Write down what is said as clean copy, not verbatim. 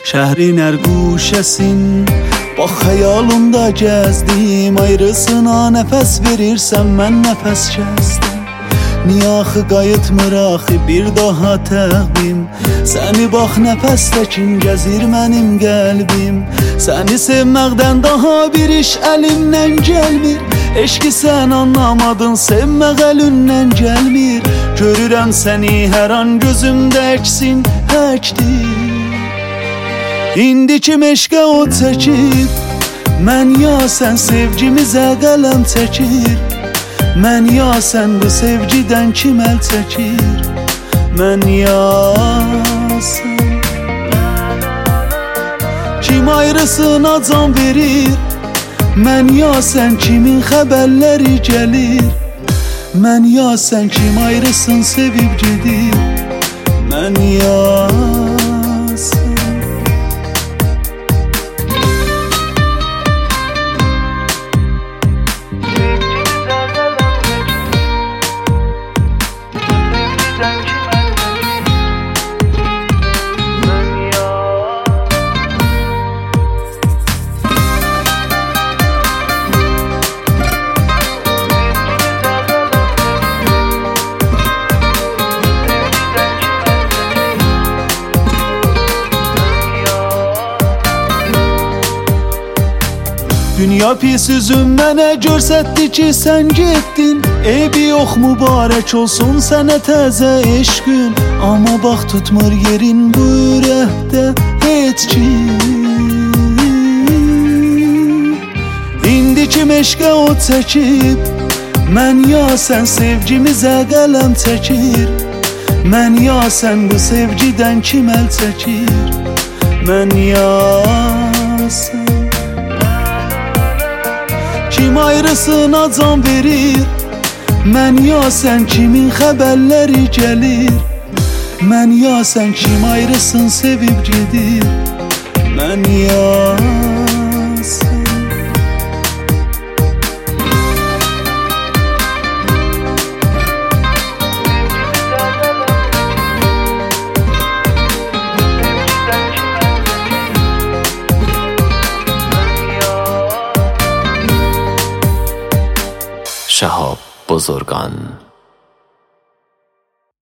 Şəhrin hər guşəsin bax xəyalımda gəzdim. Ayrısına nəfəs verirsən, mən nəfəs kəsdim. Niyə axı qayıtmır axı bir daha təqvim? Səni bax nəfəstəkin gəzir mənim qəlbim. Səni sevməkdən daha bir iş əlimdən gəlmir. Eşqi sən anlamadın, sevmək əlindən gəlmir. Görürəm səni hər an gözümdə əksin həkdir. İndi kim eşqə o çəkir, mən ya sən sevgimizə qələm çəkir. Mən ya sən bu sevgidən kim əl çəkir? Mən ya sən kim ayrısına can verir? Mən ya sən kimin xəbərləri gəlir? Mən ya sən kim ayrısın sevib gedir? Mən ya sən Dünya pis üzüm mənə görsətdi ki, sən getdin. Eybi yox, mübarək olsun sənə təzə eşqün. Amma bax tutmur yerin bu ürəkdə heç kim. İndi kim eşqə o çəkib, mən ya sən sevgimizə qələm çəkir. Mən ya sən bu sevgidən kim əl çəkir? Mən ya sən kim ayrısına can verir? Mən ya sən kimin xəbərləri gəlir? Mən ya sən kim ayrısın sevib gedir? Mən ya sən شهاب بزرگان.